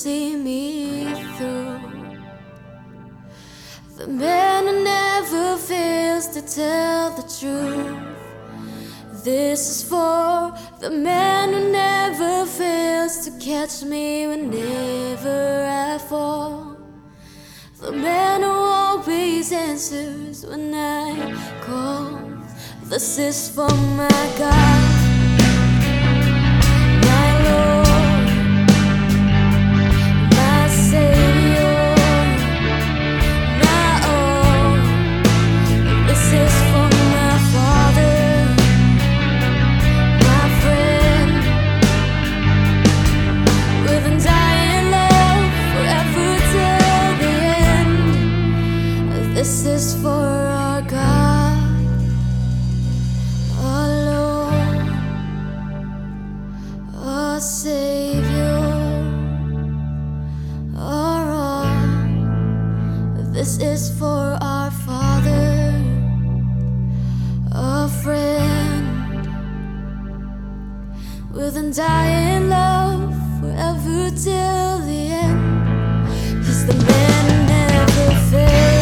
see me through. The man who never fails to tell the truth. This is for the man who never fails to catch me whenever I fall. The man who always answers when I call. This is for my God, my Lord, my Savior, my all. This is for my Father, my friend, with undying love forever till the end. This is for our God, our Lord, our Savior, our all. This is for our Father, our friend, with undying love forever till the end. He's the man who never fails.